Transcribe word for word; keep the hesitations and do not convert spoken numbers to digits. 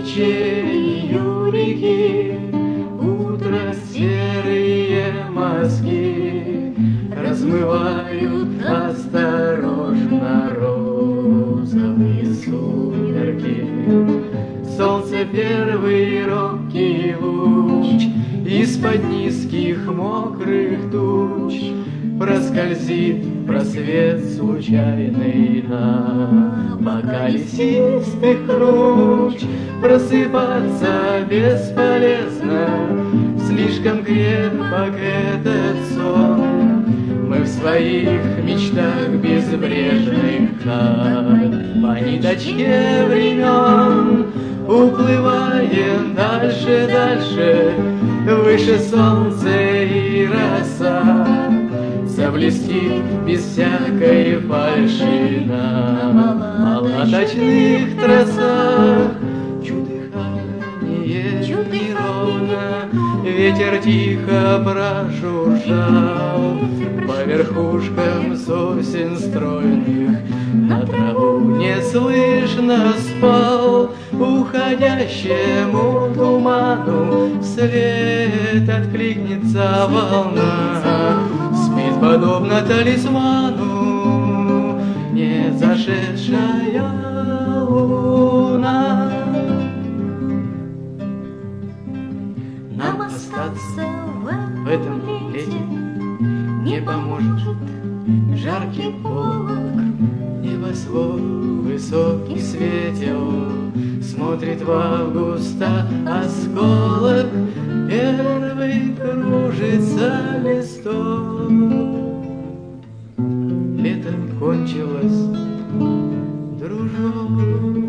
течению реки. Утро серые мазки размывают осторожно розовые сумерки. Солнце первый робкий луч из-под низких мокрых туч проскользит в просвет случайный на бокале лесистых круч. Просыпаться бесполезно, слишком крепок этот сон. Мы в своих мечтах безбрежных, как по ниточке времен, уплываем дальше, дальше, выше солнца и роса заблестит без всякой фальши на молоточных трассах. Чудыхание неровно, ветер тихо прожужжал по верхушкам сосен стройных, на траву неслышно спал уходящему туману вслед откликнется волна. Спит подобно талисману не зашедшая луна. Нам остаться в этом лете не поможет жаркий полог. Небосвод высокий светел смотрит в августа осколок. Первый кружится листок. Лето кончилось, дружок.